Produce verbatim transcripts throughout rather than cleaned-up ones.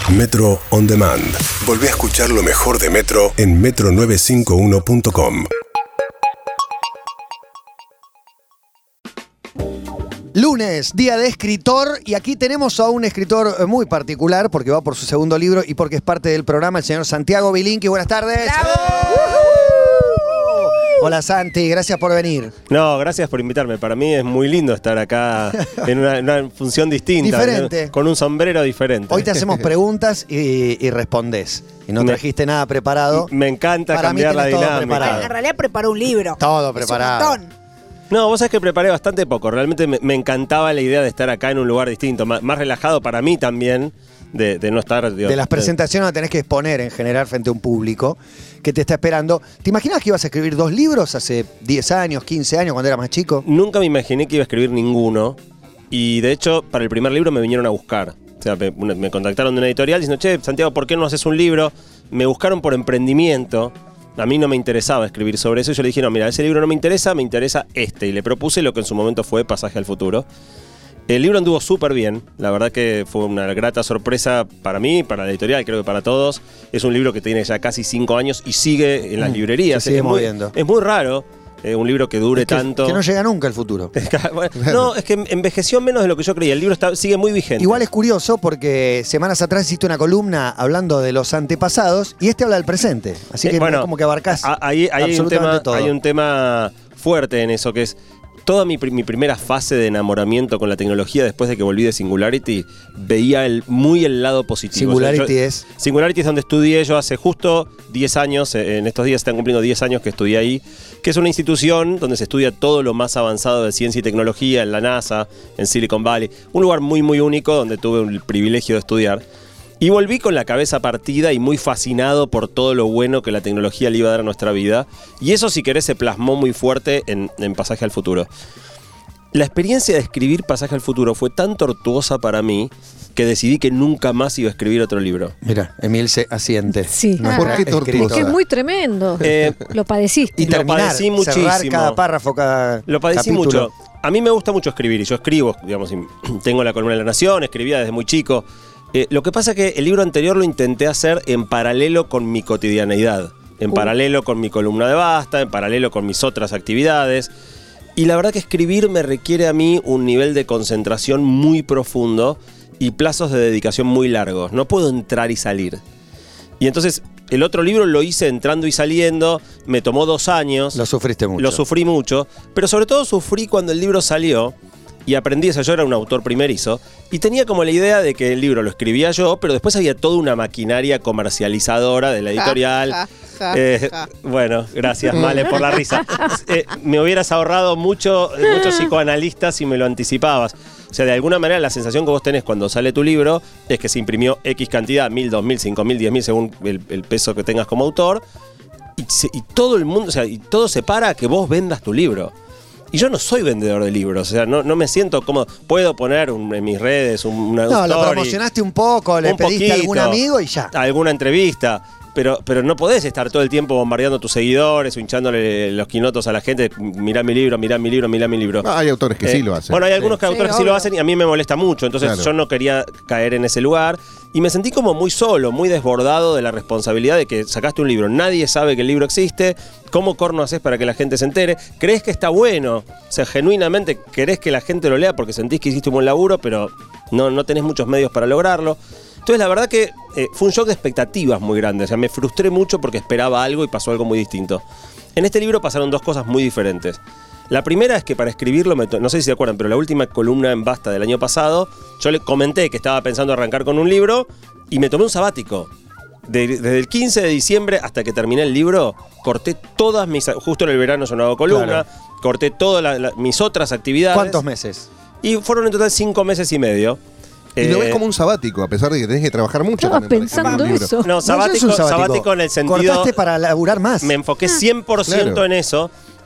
Metro On Demand. Volví a escuchar lo mejor de Metro en metro novecientos cincuenta y uno punto com. Lunes, día de escritor, y aquí tenemos a un escritor muy particular porque va por su segundo libro y porque es parte del programa, el señor Santiago Bilinqui. Buenas tardes. ¡Bravo! Hola Santi, gracias por venir. No, gracias por invitarme. Para mí es muy lindo estar acá en una, una función distinta. Diferente. ¿no? Con un sombrero diferente. Hoy te hacemos preguntas y, y respondés. Y no Me- trajiste nada preparado. Me encanta Para mí cambiar la tenés todo dinámica. preparado. En realidad preparó un libro. Todo Es un preparado. montón. No, vos sabés que preparé bastante poco. Realmente me, me encantaba la idea de estar acá en un lugar distinto. Más, más relajado para mí también. De, de no estar... digo, De las presentaciones no tenés que exponer en general frente a un público que te está esperando. ¿Te imaginas que ibas a escribir dos libros hace diez años, quince años, cuando eras más chico? Nunca me imaginé que iba a escribir ninguno. Y de hecho, para el primer libro me vinieron a buscar. O sea, me, me contactaron de una editorial diciendo, che, Santiago, ¿por qué no haces un libro? Me buscaron por emprendimiento. A mí no me interesaba escribir sobre eso. Y yo le dije, no, mira, ese libro no me interesa, me interesa este. Y le propuse lo que en su momento fue Pasaje al Futuro. El libro anduvo súper bien. La verdad que fue una grata sorpresa para mí, para la editorial, creo que para todos. Es un libro que tiene ya casi cinco años y sigue en las Mm, librerías. se sigue es, muy, moviendo. es muy raro eh, un libro que dure Es que, tanto. que no llega nunca el futuro. Bueno, no, es que envejeció menos de lo que yo creía. El libro está, sigue muy vigente. Igual es curioso porque semanas atrás hiciste una columna hablando de los antepasados y este habla del presente. Así Eh, que bueno, es como que abarcás a- ahí, ahí hay, un absolutamente tema, todo. hay un tema fuerte en eso, que es toda mi, pri- mi primera fase de enamoramiento con la tecnología después de que volví de Singularity, veía el, muy el lado positivo. Singularity O sea, yo- es... Singularity es donde estudié yo hace justo diez años, eh, en estos días están cumpliendo diez años que estudié ahí, que es una institución donde se estudia todo lo más avanzado de ciencia y tecnología, en la NASA, en Silicon Valley. Un lugar muy muy único donde tuve el privilegio de estudiar. Y volví con la cabeza partida y muy fascinado por todo lo bueno que la tecnología le iba a dar a nuestra vida. Y eso, si querés, se plasmó muy fuerte en, en Pasaje al Futuro. La experiencia de escribir Pasaje al Futuro fue tan tortuosa para mí que decidí que nunca más iba a escribir otro libro. Mira, Emil se asiente. Sí. Nuestra ¿Por qué escritora. tortuosa? Porque es muy tremendo. Eh, Lo padeciste. Y Lo terminar, padecí cerrar muchísimo. cada párrafo, cada Lo padecí capítulo. mucho. A mí me gusta mucho escribir y yo escribo, digamos, y tengo la columna de La Nación, escribía desde muy chico. Eh, lo que pasa es que el libro anterior lo intenté hacer en paralelo con mi cotidianeidad, en Uh. paralelo con mi columna de Basta, en paralelo con mis otras actividades. Y la verdad que escribir me requiere a mí un nivel de concentración muy profundo y plazos de dedicación muy largos. No puedo entrar y salir. Y entonces el otro libro lo hice entrando y saliendo, me tomó dos años. Lo sufriste mucho. Lo sufrí mucho, pero sobre todo sufrí cuando el libro salió y aprendí, o sea, yo era un autor primerizo y tenía como la idea de que el libro lo escribía yo, pero después había toda una maquinaria comercializadora de la editorial. Ja, ja, Eh, ja. bueno, gracias, Male, por la risa. Eh, me hubieras ahorrado mucho, muchos psicoanalistas si me lo anticipabas. O sea, de alguna manera la sensación que vos tenés cuando sale tu libro es que se imprimió X cantidad, mil, dos mil, cinco mil, diez mil, según el, el peso que tengas como autor. Y, se- y todo el mundo, o sea, y todo se para a que vos vendas tu libro. Y yo no soy vendedor de libros, o sea, no, no me siento cómodo. Puedo poner un- en mis redes un- una No, lo story, promocionaste un poco, le un pediste a algún poquito, amigo y ya. alguna entrevista. Pero, pero no podés estar todo el tiempo bombardeando a tus seguidores o hinchándole los quinotos a la gente. Mirá mi libro, mirá mi libro, mirá mi libro. No, hay autores que Eh, sí lo hacen. Bueno, hay algunos Sí. que autores Sí, que sí lo obvio. hacen y a mí me molesta mucho. Entonces Claro. yo no quería caer en ese lugar. Y me sentí como muy solo, muy desbordado de la responsabilidad de que sacaste un libro. Nadie sabe que el libro existe. ¿Cómo corno haces para que la gente se entere? ¿Crees que está bueno? O sea, genuinamente querés que la gente lo lea porque sentís que hiciste un buen laburo, pero no, no tenés muchos medios para lograrlo. Entonces la verdad que eh, fue un shock de expectativas muy grande. O sea, me frustré mucho porque esperaba algo y pasó algo muy distinto. En este libro pasaron dos cosas muy diferentes. La primera es que para escribirlo, me to- no sé si se acuerdan, pero la última columna en Basta del año pasado, yo le comenté que estaba pensando arrancar con un libro y me tomé un sabático. De- desde el quince de diciembre hasta que terminé el libro, corté todas mis... Justo en el verano yo no hago columna, Claro. corté todas la- la- mis otras actividades. ¿Cuántos meses? Y fueron en total cinco meses y medio. Y lo Eh, ves como un sabático, a pesar de que tenés que trabajar mucho. Estaba también para escribir pensando un libro. eso. No, No, sabático, eso es un sabático en el sentido... Cortaste para laburar más. Me enfoqué cien por ciento Claro. en eso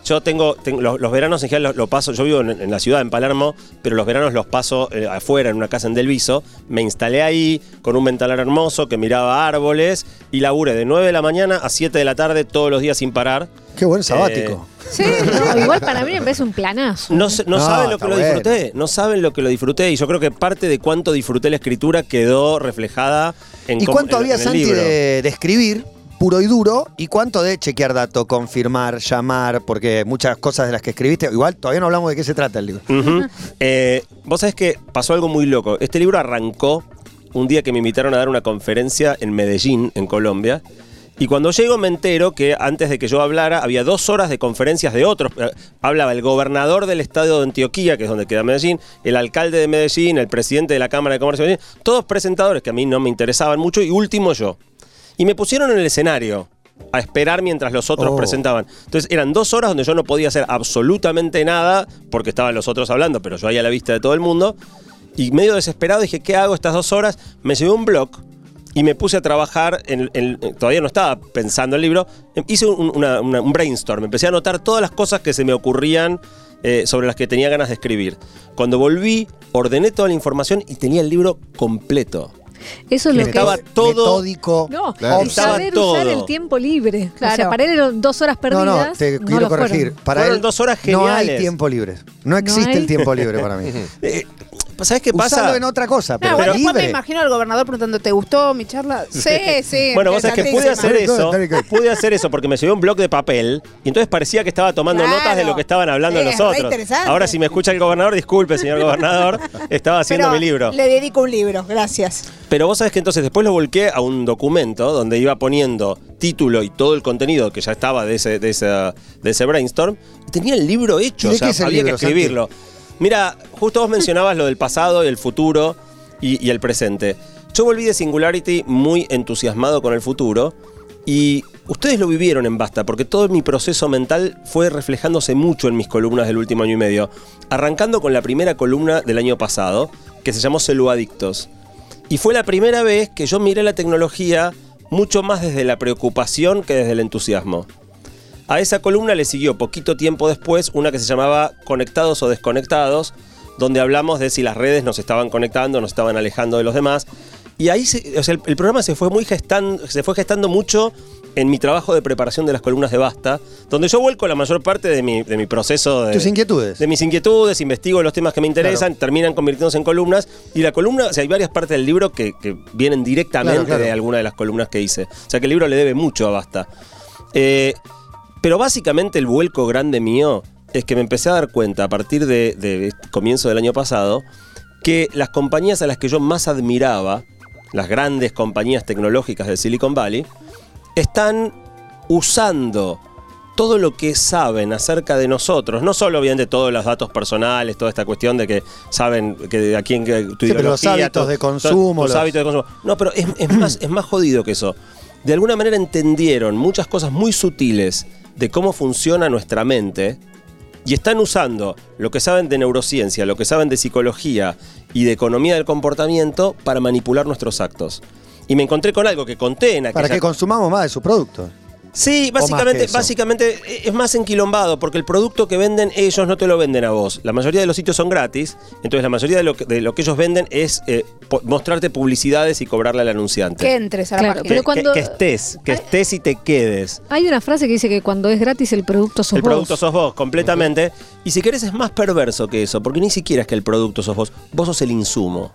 yo tengo, tengo los, los veranos en general los lo paso, yo vivo en, en la ciudad, en Palermo, pero los veranos los paso eh, afuera, en una casa en Delviso. Me instalé ahí con un ventalar hermoso que miraba árboles y laburé de nueve de la mañana a siete de la tarde todos los días sin parar. Qué buen sabático. Eh, Sí, no, igual para mí me parece un planazo. No, no, No, saben lo está que lo bueno. disfruté, no saben lo que lo disfruté y yo creo que parte de cuánto disfruté la escritura quedó reflejada en ¿Y cómo- cuánto en- había, en el Santi, libro. de, de escribir puro y duro? ¿Y cuánto de chequear datos, confirmar, llamar? Porque muchas cosas de las que escribiste, igual todavía no hablamos de qué se trata el libro. Ujú. Eh, vos sabés que pasó algo muy loco. Este libro arrancó un día que me invitaron a dar una conferencia en Medellín, en Colombia. Y cuando llego me entero que antes de que yo hablara había dos horas de conferencias de otros. Eh, Hablaba el gobernador del estado de Antioquía, que es donde queda Medellín, el alcalde de Medellín, el presidente de la Cámara de Comercio de Medellín, todos presentadores que a mí no me interesaban mucho y último yo. Y me pusieron en el escenario a esperar mientras los otros Oh. presentaban. Entonces eran dos horas donde yo no podía hacer absolutamente nada porque estaban los otros hablando, pero yo ahí a la vista de todo el mundo. Y medio desesperado dije, ¿qué hago estas dos horas? Me llevé un blog y me puse a trabajar, en, en- todavía no estaba pensando el libro, hice un, una- una- un brainstorm, empecé a anotar todas las cosas que se me ocurrían eh, sobre las que tenía ganas de escribir. Cuando volví, ordené toda la información y tenía el libro completo. Eso es lo que Estaba es. todo... Metódico. No, Claro. y Estaba saber todo. usar el tiempo libre. Claro. O sea, para él eran dos horas No, perdidas. no, te no quiero lo fueron. corregir. Para Fueron él dos horas no hay geniales. tiempo libre. No existe hay. el tiempo libre para mí. Eh, ¿Sabés qué pasa? Usalo en otra cosa, No, pero, bueno, después me libre. imagino al gobernador preguntando, ¿te gustó mi charla? Sí, sí. Bueno, vos sabés que pude hacer eso, Interesantísimo. pude hacer eso porque me llevé un bloc de papel y entonces parecía que estaba tomando Claro. notas de lo que estaban hablando Sí, los es re otros. interesante. Ahora si me escucha el gobernador, disculpe, señor gobernador, estaba haciendo Pero mi libro. le dedico un libro, gracias. Pero vos sabés que entonces después lo volqué a un documento donde iba poniendo título y todo el contenido que ya estaba de ese, de ese, de ese brainstorm. Y tenía el libro hecho, ¿Y de o sea, qué es el había libro, que escribirlo. Mira, justo vos mencionabas lo del pasado y el futuro y, y el presente. Yo volví de Singularity muy entusiasmado con el futuro y ustedes lo vivieron en Basta porque todo mi proceso mental fue reflejándose mucho en mis columnas del último año y medio. Arrancando con la primera columna del año pasado, que se llamó Celuadictos. Y fue la primera vez que yo miré la tecnología mucho más desde la preocupación que desde el entusiasmo. A esa columna le siguió poquito tiempo después una que se llamaba Conectados o Desconectados, donde hablamos de si las redes nos estaban conectando, nos estaban alejando de los demás. Y ahí se- o sea, el, el programa se fue muy gestando, se fue gestando mucho en mi trabajo de preparación de las columnas de Basta, donde yo vuelco la mayor parte de mi, de mi proceso de, Tus inquietudes. de mis inquietudes, investigo los temas que me interesan, Claro. terminan convirtiéndose en columnas. Y la columna, o sea, hay varias partes del libro que, que vienen directamente Claro, claro. de alguna de las columnas que hice. O sea que el libro le debe mucho a Basta. Eh, pero básicamente el vuelco grande mío es que me empecé a dar cuenta a partir de, de comienzo del año pasado que las compañías a las que yo más admiraba, las grandes compañías tecnológicas de Silicon Valley, están usando todo lo que saben acerca de nosotros, no solo obviamente todos los datos personales, toda esta cuestión de que saben que a quién que tu Sí, pero los ideología, hábitos tu- de consumo, tus los- hábitos de consumo. No, pero es, es más, es más jodido que eso. De alguna manera entendieron muchas cosas muy sutiles de cómo funciona nuestra mente y están usando lo que saben de neurociencia, lo que saben de psicología y de economía del comportamiento para manipular nuestros actos. Y me encontré con algo que conté en aquella... Para que consumamos más de sus productos. Sí, más que básicamente, eso. básicamente es más enquilombado porque el producto que venden ellos no te lo venden a vos. La mayoría de los sitios son gratis, entonces la mayoría de lo que, de lo que ellos venden es eh, po- mostrarte publicidades y cobrarle al anunciante. Que entres a la Claro, página. pero Que- cuando- que, que estés, que estés y te quedes. Hay una frase que dice que cuando es gratis el producto sos El vos. producto sos vos, completamente. Y si querés es más perverso que eso, porque ni siquiera es que el producto sos vos, vos sos el insumo.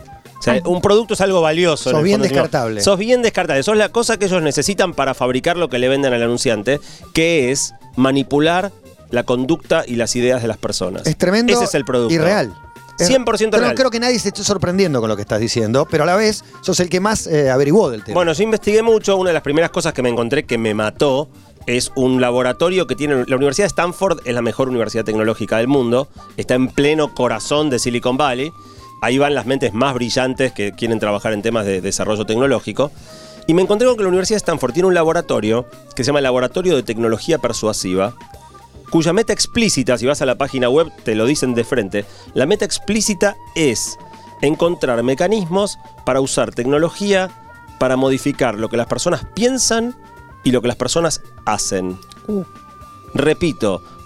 O sea, un producto es algo valioso. en Sos el bien fondo, sino- descartable. Sos bien descartable. Sos la cosa que ellos necesitan para fabricar lo que le venden al anunciante, que es manipular la conducta y las ideas de las personas. Es tremendo Ese es el producto. y real. Es- cien por ciento pero real. No creo que nadie se esté sorprendiendo con lo que estás diciendo, pero a la vez sos el que más eh, averiguó del tema. Bueno, yo investigué mucho. Una de las primeras cosas que me encontré que me mató es un laboratorio que tiene... La Universidad de Stanford es la mejor universidad tecnológica del mundo. Está en pleno corazón de Silicon Valley. Ahí van las mentes más brillantes que quieren trabajar en temas de desarrollo tecnológico. Y me encontré con que la Universidad de Stanford tiene un laboratorio que se llama el Laboratorio de Tecnología Persuasiva, cuya meta explícita, si vas a la página web te lo dicen de frente, la meta explícita es encontrar mecanismos para usar tecnología para modificar lo que las personas piensan y lo que las personas hacen. Uh. Repito,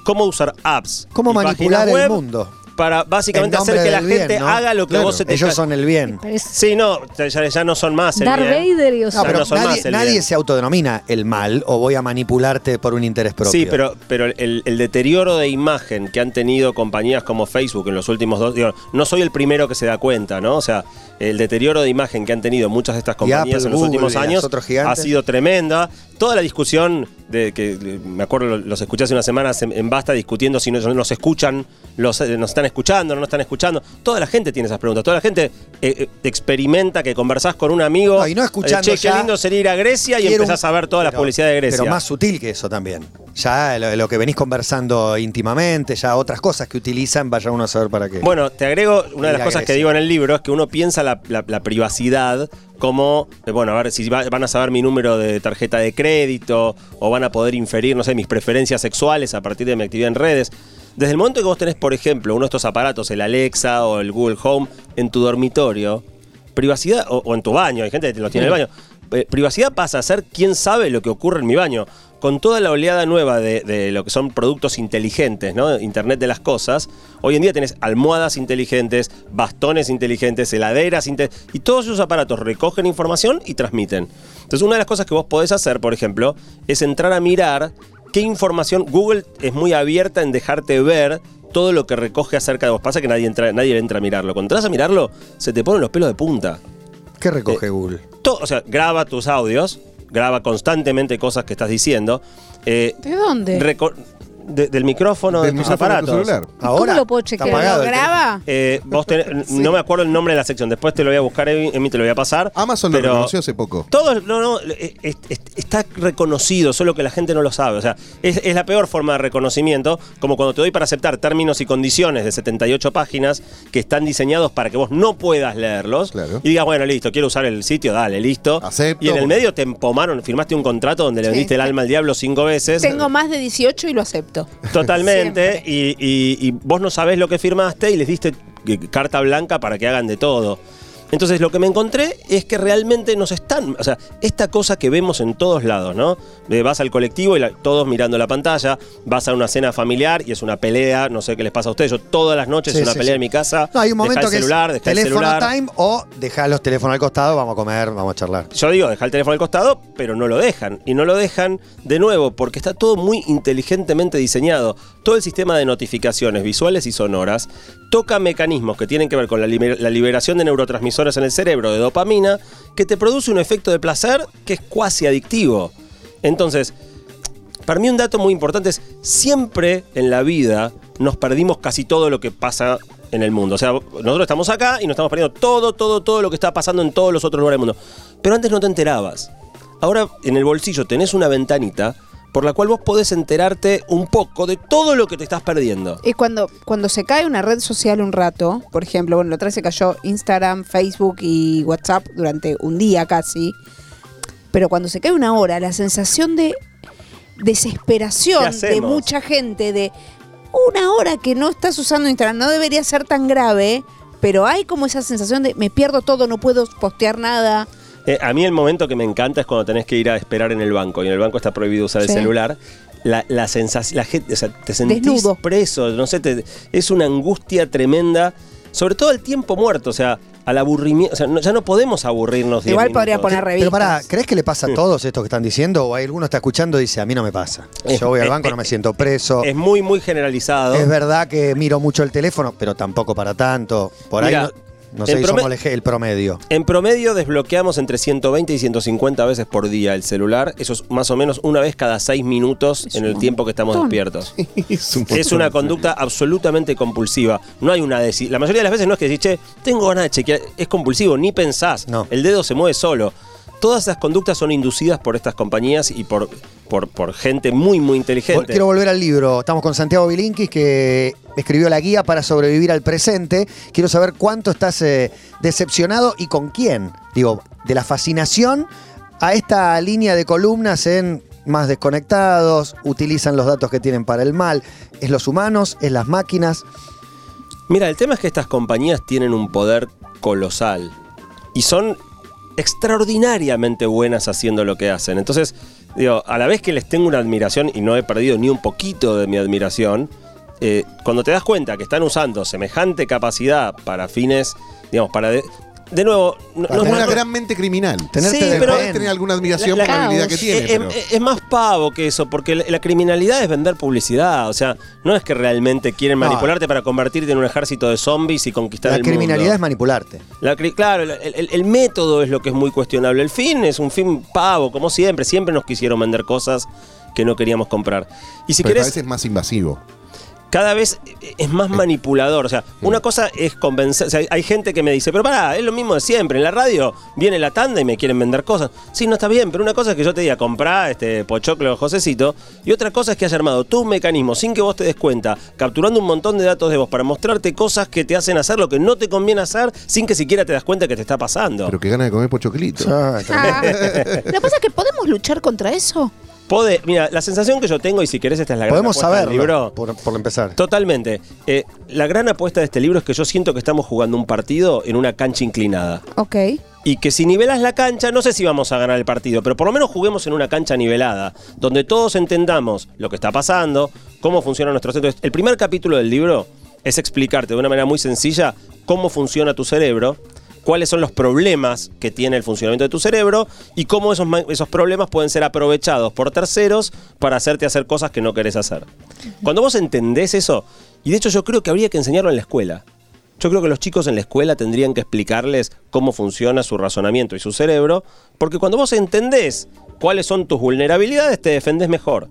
cómo usar apps. ¿Cómo y manipular páginas el web mundo? Para básicamente En hacer nombre que la del bien, gente ¿no? haga lo que Claro. vos se te Ellos ca- son el bien. Parece- Sí, no, ya, ya no son más el Darth bien. Vader y o sea, No, pero no son nadie, más el nadie bien. se autodenomina el mal o voy a manipularte por un interés propio. Sí, pero, pero el, el deterioro de imagen que han tenido compañías como Facebook en los últimos dos... Digo, no soy el primero que se da cuenta, ¿no? O sea, el deterioro de imagen que han tenido muchas de estas compañías Apple, en los Google últimos y los años otros gigantes. ha sido tremenda. Toda la discusión de que, me acuerdo, los escuché hace unas semanas en, en Basta discutiendo si nos, nos escuchan, los, nos están escuchando, no nos están escuchando. Toda la gente tiene esas preguntas. Toda la gente eh, eh, experimenta que conversás con un amigo. No, y no escuchando eh, che, qué ya, lindo sería ir a Grecia y quiero empezás un- a ver todas las pero- publicidades de Grecia. Pero más sutil que eso también. Ya lo, lo que venís conversando íntimamente, ya otras cosas que utilizan, vaya uno a saber para qué. Bueno, te agrego, una de Ir las a cosas que Grecia. digo en el libro es que uno piensa la, la- la privacidad como, eh, bueno, a ver si va- van a saber mi número de tarjeta de crédito o van a poder inferir, no sé, mis preferencias sexuales a partir de mi actividad en redes. Desde el momento que vos tenés, por ejemplo, uno de estos aparatos, el Alexa o el Google Home, en tu dormitorio, privacidad, o, o en tu baño, hay gente que los tiene en el baño, eh, privacidad pasa a ser quién sabe lo que ocurre en mi baño. Con toda la oleada nueva de, de lo que son productos inteligentes, ¿no? Internet de las cosas, hoy en día tenés almohadas inteligentes, bastones inteligentes, heladeras inteligentes, y todos esos aparatos recogen información y transmiten. Entonces, una de las cosas que vos podés hacer, por ejemplo, es entrar a mirar qué información. Google es muy abierta en dejarte ver todo lo que recoge acerca de vos. Pasa que nadie entra, nadie entra a mirarlo. Cuando entras a mirarlo, se te ponen los pelos de punta. ¿Qué recoge Google? Todo, o sea, graba tus audios, graba constantemente cosas que estás diciendo. eh, ¿De dónde? reco- de- del micrófono Del de tus micrófono de tu aparatos. celular. Ahora lo puedo está chequear? apagado ¿Lo el graba? Eh, vos tenés- No me acuerdo el nombre de la sección. Después te lo voy a buscar, Emi, te lo voy a pasar. Amazon lo pero reconoció hace poco. Todo, no, no, es- es- es- está reconocido, solo que la gente no lo sabe. O sea, es, es la peor forma de reconocimiento, como cuando te doy para aceptar términos y condiciones de setenta y ocho páginas que están diseñados para que vos no puedas leerlos. Claro. Y digas, bueno, listo, quiero usar el sitio, dale, listo. Acepto. Y en el medio te empomaron, firmaste un contrato donde le Sí. vendiste el alma al diablo cinco veces. Tengo más de dieciocho y lo acepto. Totalmente. Siempre. Y, y- y vos no sabés lo que firmaste y les diste eh, carta blanca para que hagan de todo. Entonces lo que me encontré es que realmente nos están, o sea, esta cosa que vemos en todos lados, ¿no? Eh, vas al colectivo y la- todos mirando la pantalla, vas a una cena familiar y es una pelea, no sé qué les pasa a ustedes, yo todas las noches Sí, es una sí, pelea sí. en mi casa. No, hay un dejá momento el que celular, es dejá el teléfono celular. time o dejar los teléfonos al costado, vamos a comer, vamos a charlar. Yo digo, deja el teléfono al costado, pero no lo dejan. Y no lo dejan de nuevo porque está todo muy inteligentemente diseñado. Todo el sistema de notificaciones visuales y sonoras toca mecanismos que tienen que ver con la, liber- la liberación de neurotransmisores en el cerebro, de dopamina, que te produce un efecto de placer que es cuasi adictivo. Entonces, para mí un dato muy importante es, siempre en la vida nos perdimos casi todo lo que pasa en el mundo. O sea, nosotros estamos acá y nos estamos perdiendo todo, todo, todo lo que está pasando en todos los otros lugares del mundo. Pero antes no te enterabas. Ahora en el bolsillo tenés una ventanita por la cual vos podés enterarte un poco de todo lo que te estás perdiendo. Y cuando, cuando se cae una red social un rato, por ejemplo, bueno, la otra vez se cayó Instagram, Facebook y WhatsApp durante un día casi, pero cuando se cae una hora, la sensación de ¿Qué desesperación de hacemos? mucha gente, de una hora que no estás usando Instagram, no debería ser tan grave, pero hay como esa sensación de me pierdo todo, no puedo postear nada. Eh, a mí el momento que me encanta es cuando tenés que ir a esperar en el banco y en el banco está prohibido usar Sí. el celular. La, la sensación, la gente, o sea, te sentís Desnudo. preso, no sé, te- es una angustia tremenda, sobre todo el tiempo muerto, o sea, al aburrimiento, o sea, no- ya no podemos aburrirnos. diez Igual podría minutos. poner revistas. Pero pará, ¿crees que le pasa a todos esto que están diciendo? ¿O hay alguno que está escuchando y dice, a mí no me pasa? Es- Yo voy al es- banco, no me siento preso. Es muy, muy generalizado. Es verdad que miro mucho el teléfono, pero tampoco para tanto. Por Mira, ahí no, no sé en si prome- somos el, el promedio. En promedio desbloqueamos entre ciento veinte y ciento cincuenta veces por día el celular. Eso es más o menos una vez cada seis minutos Es en el un tiempo que estamos montón. despiertos. Es, un Es una montón. conducta absolutamente compulsiva. No hay una deci- La mayoría de las veces no es que decís, che, tengo ganas de chequear. Es compulsivo, ni pensás. No. El dedo se mueve solo. Todas esas conductas son inducidas por estas compañías y por, por, por gente muy, muy Vol- inteligente. Quiero volver al libro. Estamos con Santiago Bilinkis, que escribió la guía para sobrevivir al presente. Quiero saber cuánto estás eh, decepcionado y con quién. Digo, de la fascinación a esta línea de columnas en más desconectados, utilizan los datos que tienen para el mal. ¿Es los humanos? ¿Es las máquinas? Mira, el tema es que estas compañías tienen un poder colosal y son extraordinariamente buenas haciendo lo que hacen. Entonces, Digo, a la vez que les tengo una admiración y no he perdido ni un poquito de mi admiración, eh, cuando te das cuenta que están usando semejante capacidad para fines, digamos, para... De, de nuevo, no, Para no tener es una más- gran criminal. Tenerte Sí, de pero- Podés tener alguna admiración La- por la la- habilidad que caos. tiene, es, pero... es- es más pavo que eso, porque la, la criminalidad es vender publicidad. O sea, no es que realmente quieren No. manipularte para convertirte en un ejército de zombies y conquistar La el mundo. criminalidad es manipularte. La cri- claro, el, el- el método es lo que es muy cuestionable. El fin es un fin pavo, como siempre. Siempre nos quisieron vender cosas que no queríamos comprar. Y si pero a querés, veces es más invasivo. cada vez es más manipulador. O sea, una cosa es convencer. O sea, hay gente que me dice, pero pará, es lo mismo de siempre. En la radio viene la tanda y me quieren vender cosas. Sí, no está bien, pero una cosa es que yo te diga, comprá este pochoclo Josecito. Y otra cosa es que haya armado tú un mecanismo sin que vos te des cuenta, capturando un montón de datos de vos para mostrarte cosas que te hacen hacer lo que no te conviene hacer sin que siquiera te das cuenta que te está pasando. Pero que ganas de comer pochoclito. Ah, Ah. Lo que pasa es que podemos luchar contra eso. Pode- mira, la sensación que yo tengo, y si querés, esta es la gran Podemos apuesta del saberlo, libro. por, por empezar. Totalmente. Eh, la gran apuesta de este libro es que yo siento que estamos jugando un partido en una cancha inclinada. Ok. Y que si nivelas la cancha, no sé si vamos a ganar el partido, pero por lo menos juguemos en una cancha nivelada, donde todos entendamos lo que está pasando, cómo funciona nuestro centro. El primer capítulo del libro es explicarte de una manera muy sencilla cómo funciona tu cerebro, cuáles son los problemas que tiene el funcionamiento de tu cerebro y cómo esos, ma- esos problemas pueden ser aprovechados por terceros para hacerte hacer cosas que no querés hacer. Cuando vos entendés eso, y de hecho yo creo que habría que enseñarlo en la escuela. Yo creo que los chicos en la escuela tendrían que explicarles cómo funciona su razonamiento y su cerebro, porque cuando vos entendés cuáles son tus vulnerabilidades, te defendés mejor.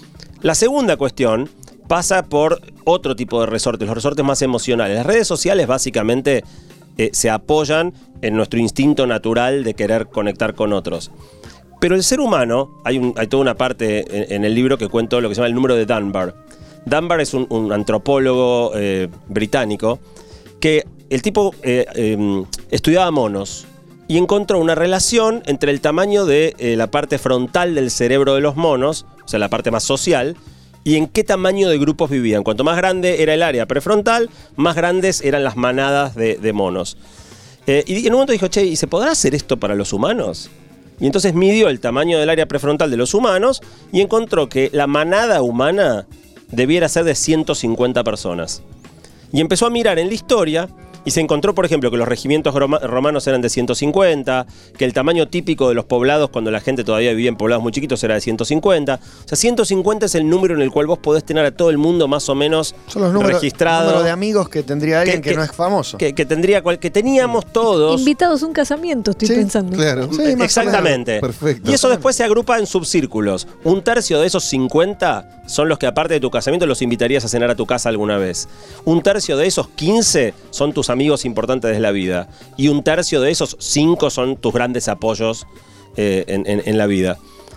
La segunda cuestión pasa por otro tipo de resortes, los resortes más emocionales. Las redes sociales básicamente eh, se apoyan en nuestro instinto natural de querer conectar con otros. Pero el ser humano, hay, un- hay toda una parte en, en el libro que cuento lo que se llama el número de Dunbar. Dunbar es un, un antropólogo eh, británico que el tipo eh, eh, estudiaba monos y encontró una relación entre el tamaño de eh, la parte frontal del cerebro de los monos, o sea, la parte más social, y en qué tamaño de grupos vivían. Cuanto más grande era el área prefrontal, más grandes eran las manadas de, de monos. Eh, y en un momento dijo, che, ¿y se podrá hacer esto para los humanos? Y entonces midió el tamaño del área prefrontal de los humanos y encontró que la manada humana debiera ser de ciento cincuenta personas. Y empezó a mirar en la historia y se encontró, por ejemplo, que los regimientos roma- romanos eran de ciento cincuenta, que el tamaño típico de los poblados cuando la gente todavía vivía en poblados muy chiquitos era de ciento cincuenta. O sea, ciento cincuenta es el número en el cual vos podés tener a todo el mundo más o menos Son los números, registrado. número de amigos que tendría alguien que, Que- no es famoso. Que, que tendría cual- que teníamos todos. Invitados a un casamiento, estoy Sí, pensando. Claro. Sí, más o Exactamente. menos. Perfecto. Y eso después se agrupa en subcírculos. Un tercio de esos cincuenta son los que, aparte de tu casamiento, los invitarías a cenar a tu casa alguna vez. Un tercio de esos quince son tus amigos importantes de la vida. Y un tercio de esos cinco son tus grandes apoyos eh, en, en- en la vida.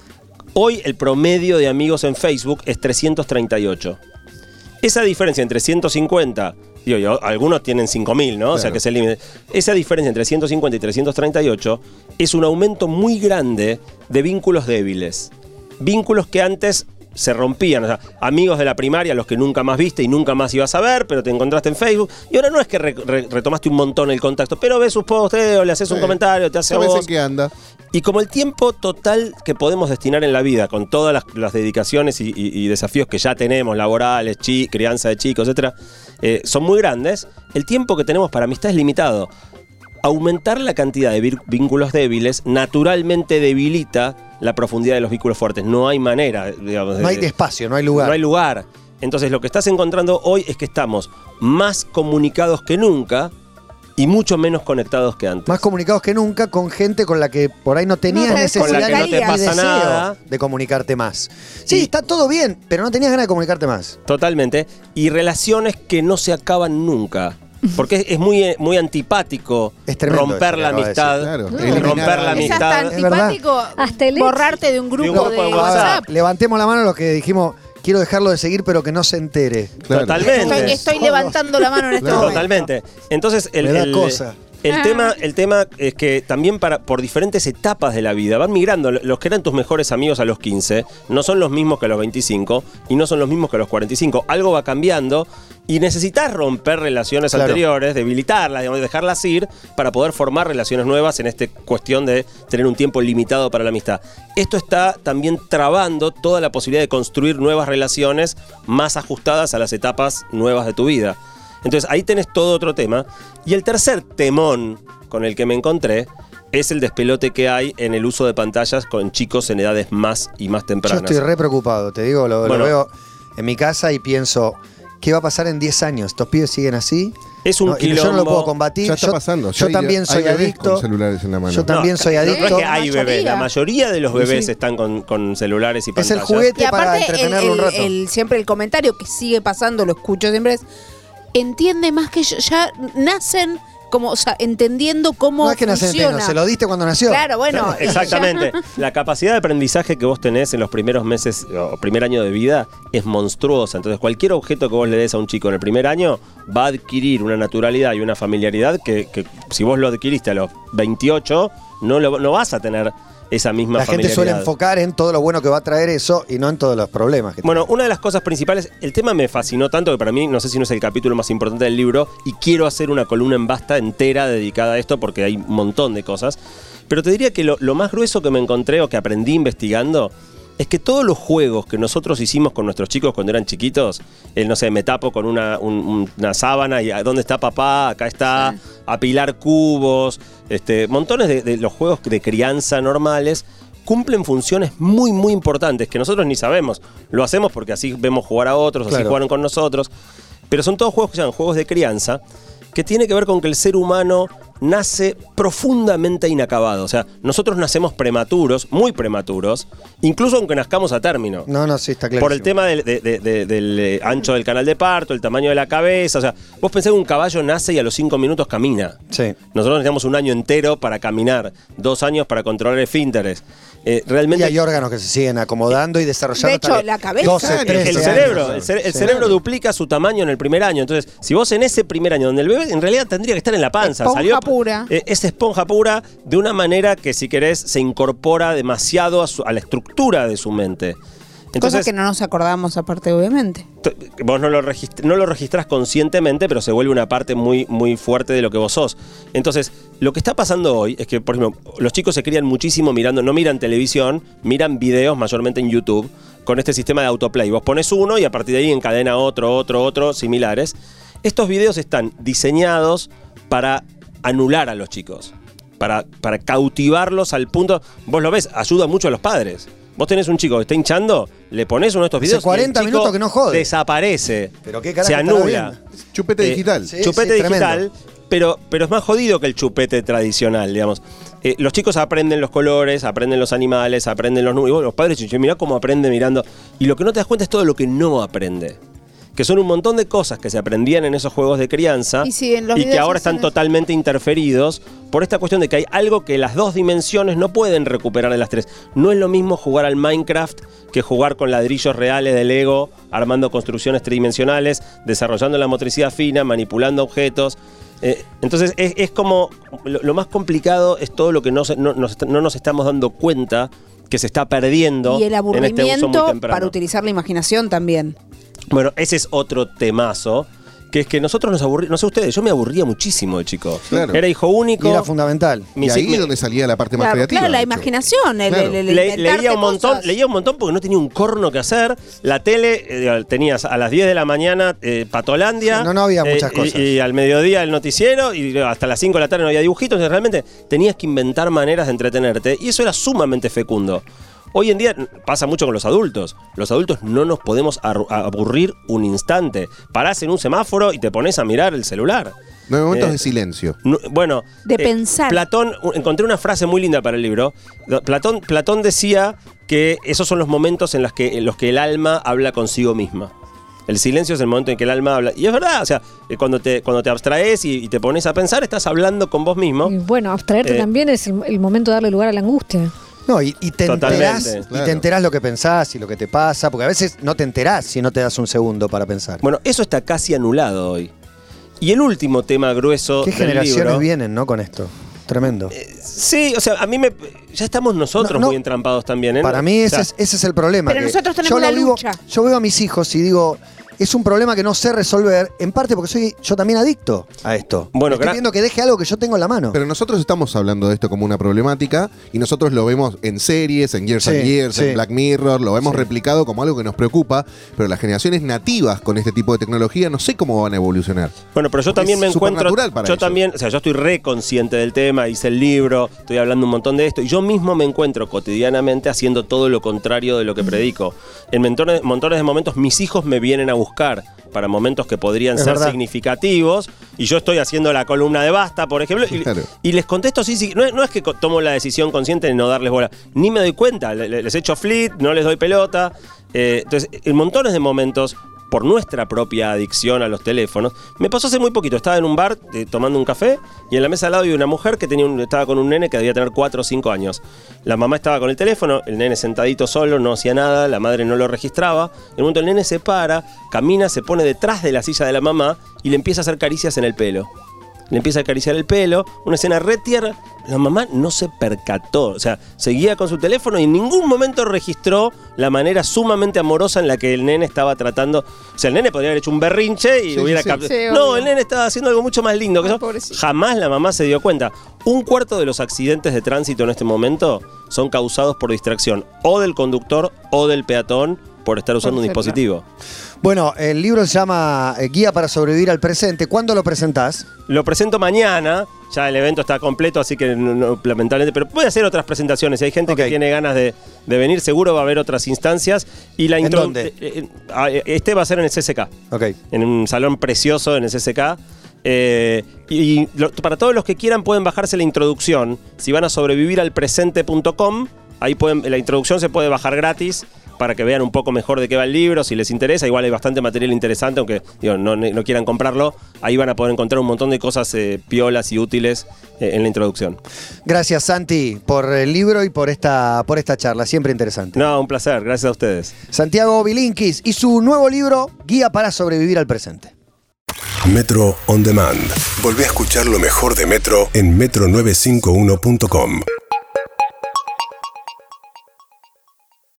Hoy el promedio de amigos en Facebook es trescientos treinta y ocho. Esa diferencia entre ciento cincuenta, digo, yo, algunos tienen cinco mil, ¿no? O sea Claro. que es el límite. Esa diferencia entre ciento cincuenta y trescientos treinta y ocho es un aumento muy grande de vínculos débiles. Vínculos que antes se rompían, o sea, amigos de la primaria, los que nunca más viste y nunca más ibas a ver, pero te encontraste en Facebook. Y ahora no es que re- re- retomaste un montón el contacto, pero ves sus posteos, le haces un Sí. comentario, te hace ¿Sabes voz. en qué anda? Y como el tiempo total que podemos destinar en la vida, con todas las, las dedicaciones y, y- y desafíos que ya tenemos, laborales, chi- crianza de chicos, etcétera, eh, son muy grandes, el tiempo que tenemos para amistad es limitado. Aumentar la cantidad de vir- vínculos débiles naturalmente debilita la profundidad de los vínculos fuertes. No hay manera, digamos. No hay de- espacio, no hay lugar. No hay lugar. Entonces lo que estás encontrando hoy es que estamos más comunicados que nunca y mucho menos conectados que antes. Más comunicados que nunca con gente con la que por ahí no tenías No, necesidad con la que no ni te pasa deseo nada. de comunicarte más. Sí, Y- está todo bien, pero no tenías ganas de comunicarte más. Totalmente. Y relaciones que no se acaban nunca. Porque es, es muy, eh, muy antipático Es tremendo romper eso que la acaba de amistad. decir. Claro, y eliminar romper a la alguien. Es hasta amistad. Es verdad. antipático Hasta el ex. borrarte de un grupo, De un grupo de, de A ver, WhatsApp. levantemos la mano los que dijimos, quiero dejarlo de seguir, pero que no se entere. Claro. Totalmente. Estoy, estoy levantando la mano en este Claro. momento. Totalmente. Entonces, el, Me da el- cosa. El tema, el tema es que también para, por diferentes etapas de la vida van migrando. Los que eran tus mejores amigos a los quince no son los mismos que a los veinticinco y no son los mismos que a los cuarenta y cinco. Algo va cambiando y necesitas romper relaciones Claro. anteriores, debilitarlas, digamos, dejarlas ir para poder formar relaciones nuevas en esta cuestión de tener un tiempo limitado para la amistad. Esto está también trabando toda la posibilidad de construir nuevas relaciones más ajustadas a las etapas nuevas de tu vida. Entonces ahí tenés todo otro tema. Y el tercer temón con el que me encontré es el despelote que hay en el uso de pantallas con chicos en edades más y más Yo tempranas. estoy re preocupado, te digo, lo, lo Bueno. veo en mi casa y pienso, ¿qué va a pasar en diez años? ¿Estos pibes siguen así? Es un No, y yo no lo quilombo. puedo combatir. Ya está yo, pasando. Yo Ya hay- también hay soy bebés adicto. con celulares en la mano. Yo también No, soy no adicto. es que hay La bebés, la mayoría. mayoría de los bebés Sí. están con, con celulares y Es el pantallas. juguete Y para aparte, el, entretenerlo un el- rato. el- siempre el comentario que sigue pasando, lo escucho siempre, es entiende más que yo, ya nacen como, o sea, entendiendo cómo No es que nacen funciona. eternos, se lo diste cuando nació. Claro, bueno. y Exactamente. ya- La capacidad de aprendizaje que vos tenés en los primeros meses o primer año de vida es monstruosa. Entonces, cualquier objeto que vos le des a un chico en el primer año va a adquirir una naturalidad y una familiaridad que, que si vos lo adquiriste a los veintiocho, no, lo, no vas a tener esa misma La gente familiaridad. suele enfocar en todo lo bueno que va a traer eso y no en todos los problemas que Bueno, una de las cosas principales, el tema me fascinó tanto que para mí, no sé si no es el capítulo más importante del libro, y quiero hacer una columna en Basta entera dedicada a esto porque hay un montón de cosas. Pero te diría que lo, lo más grueso que me encontré o que aprendí investigando es que todos los juegos que nosotros hicimos con nuestros chicos cuando eran chiquitos, el, no sé, me tapo con una, un- una sábana y ¿dónde está papá? Acá está, Sí. apilar cubos, este, montones de, de los juegos de crianza normales, cumplen funciones muy, muy importantes que nosotros ni sabemos. Lo hacemos porque así vemos jugar a otros, así Claro. jugaron con nosotros. Pero son todos juegos que se llaman juegos de crianza, que tiene que ver con que el ser humano nace profundamente inacabado. O sea, nosotros nacemos prematuros, muy prematuros, incluso aunque nazcamos a término. No, no, sí, está claro. Por el tema del, de- de- de- del eh, ancho del canal de parto, el tamaño de la cabeza. O sea, vos pensás que un caballo nace y a los cinco minutos camina. Sí. Nosotros necesitamos un año entero para caminar, dos años para controlar esfínteres. Eh, Y realmente hay órganos que se siguen acomodando y desarrollando. De hecho, hasta los la cabeza. doce, El- trece el años. cerebro, el, cere- el Sí. cerebro duplica su tamaño en el primer año. Entonces, si vos en ese primer año, donde el bebé en realidad tendría que estar en la panza, Esponja salió pura. eh, es esponja pura de una manera que, si querés, se incorpora demasiado a, su- a la estructura de su mente. Cosas Entonces, que no nos acordamos aparte, obviamente. t- vos no lo, regist- no lo registrás conscientemente, pero se vuelve una parte muy, muy fuerte de lo que vos sos. Entonces, lo que está pasando hoy es que, por ejemplo, los chicos se crían muchísimo mirando, no miran televisión, miran videos mayormente en YouTube, con este sistema de autoplay. Vos pones uno y a partir de ahí encadena otro, otro, otro, similares. Estos videos están diseñados para anular a los chicos, para, para cautivarlos al punto... Vos lo ves, ayuda mucho a los padres. Vos tenés un chico que está hinchando, le pones uno de estos Hace videos cuarenta y el chico minutos que no jode. desaparece. Pero qué carajo se estará anula. viendo. Chupete Eh, digital. sí. Chupete digital, tremendo. pero, pero es más jodido que el chupete tradicional, digamos. Eh, los chicos aprenden los colores, aprenden los animales, aprenden los números. Los padres dicen, mirá cómo aprende mirando. Y lo que no te das cuenta es todo lo que no aprende. Que son un montón de cosas que se aprendían en esos juegos de crianza Y sí, en los y que videos ahora hacen están eso. totalmente interferidos por esta cuestión de que hay algo que las dos dimensiones no pueden recuperar de las tres. No es lo mismo jugar al Minecraft que jugar con ladrillos reales de Lego, armando construcciones tridimensionales, desarrollando la motricidad fina, manipulando objetos. Eh, entonces es, es como, lo, lo más complicado es todo lo que no, se- no, nos, no nos estamos dando cuenta que se está perdiendo Y el en este uso muy aburrimiento temprano. para utilizar la imaginación también. Bueno, ese es otro temazo, que es que nosotros nos aburrimos, no sé ustedes, yo me aburría muchísimo de chico. Claro. Era hijo único. Y era fundamental. Mi Y ahí sí- es donde salía la parte más Claro, creativa. claro, la de hecho. imaginación, el, Claro. el- el Le- inventarte leía un montón, cosas. leía un montón porque no tenía un corno que hacer. La tele, eh, tenías a las diez de la mañana eh, Patolandia. Sí, no, no había muchas y- cosas. Y, al mediodía el noticiero y hasta las cinco de la tarde no había dibujitos. Entonces realmente tenías que inventar maneras de entretenerte y eso era sumamente fecundo. Hoy en día pasa mucho con los adultos. Los adultos no nos podemos ar- aburrir un instante. Parás en un semáforo y te pones a mirar el celular. Nueve momentos Eh, de silencio. No, bueno, De pensar. Platón, u- encontré una frase muy linda para el libro. Do- Platón, Platón decía que esos son los momentos en los que, en los que el alma habla consigo misma. El silencio es el momento en que el alma habla. Y es verdad, o sea, eh, cuando te, cuando te abstraes y, y te pones a pensar, estás hablando con vos mismo. Y bueno, abstraerte Eh, también es el, el momento de darle lugar a la angustia. No, y, y te Totalmente, enterás, y claro. te enterás lo que pensás y lo que te pasa, porque a veces no te enterás si no te das un segundo para pensar. Bueno, eso está casi anulado hoy. Y el último tema grueso ¿Qué del generaciones libro, vienen, no, con esto? Tremendo. sí, o sea, a mí me... Ya estamos nosotros No, no. muy entrampados también, ¿eh? Para mí ese, O sea, es, ese es el problema. Pero que nosotros tenemos yo lo la vivo- lucha. Yo veo a mis hijos y digo, es un problema que no sé resolver, en parte porque soy yo también adicto a esto. Bueno, Estoy gra- viendo que deje algo que yo tengo en la mano. Pero nosotros estamos hablando de esto como una problemática y nosotros lo vemos en series, en Years Sí, and Years, sí. en Black Mirror, lo vemos Sí. replicado como algo que nos preocupa, pero las generaciones nativas con este tipo de tecnología no sé cómo van a evolucionar. Bueno, pero yo Porque también es me encuentro. supernatural para Yo ellos. también, o sea, yo estoy re consciente del tema, hice el libro, estoy hablando un montón de esto, y yo mismo me encuentro cotidianamente haciendo todo lo contrario de lo que predico. En montones, montones de momentos, mis hijos me vienen a buscar para momentos que podrían Es ser verdad. significativos, y yo estoy haciendo la columna de Basta, por ejemplo, y, Claro. y les contesto sí, sí. No, es- no es que co- tomo la decisión consciente de no darles bola, ni me doy cuenta, le- le- les echo flit, no les doy pelota. Eh, entonces, en montones de momentos, por nuestra propia adicción a los teléfonos, me pasó hace muy poquito. Estaba en un bar eh, tomando un café y en la mesa al lado había una mujer que tenía un- estaba con un nene que debía tener cuatro o cinco años. La mamá estaba con el teléfono, el nene sentadito solo, no hacía nada, la madre no lo registraba. En un momento el nene se para, camina, se pone detrás de la silla de la mamá y le empieza a hacer caricias en el pelo. Le empieza a acariciar el pelo, una escena re tierna. La mamá no se percató, o sea, seguía con su teléfono y en ningún momento registró la manera sumamente amorosa en la que el nene estaba tratando. O sea, el nene podría haber hecho un berrinche y Sí, hubiera sí, sí. cap- Sí, No, obvio. el nene estaba haciendo algo mucho más lindo que Ay, eso. pobrecito. Jamás la mamá se dio cuenta. Un cuarto de los accidentes de tránsito en este momento son causados por distracción o del conductor o del peatón por estar usando un Perfecto. dispositivo. Bueno, el libro se llama eh, Guía para sobrevivir al presente. ¿Cuándo lo presentás? Lo presento mañana, ya el evento está completo, así que no- no, lamentablemente, pero voy a hacer otras presentaciones. Si hay gente Ok. que tiene ganas de, de venir, seguro va a haber otras instancias. Y la ¿En intro- dónde? eh, eh, ah, eh, Este va a ser en el C C K, Ok. en un salón precioso en el C C K. Eh, y y lo- para todos los que quieran pueden bajarse la introducción. Si van a sobrevivir al presente punto com, ahí pueden, la introducción se puede bajar gratis para que vean un poco mejor de qué va el libro, si les interesa. Igual hay bastante material interesante, aunque digo, no, no quieran comprarlo. Ahí van a poder encontrar un montón de cosas eh, piolas y útiles eh, en la introducción. Gracias, Santi, por el libro y por esta, por esta charla. Siempre interesante. No, un placer. Gracias a ustedes. Santiago Bilinkis y su nuevo libro, Guía para sobrevivir al presente. Metro On Demand. Volvé a escuchar lo mejor de Metro en metro novecientos cincuenta y uno punto com.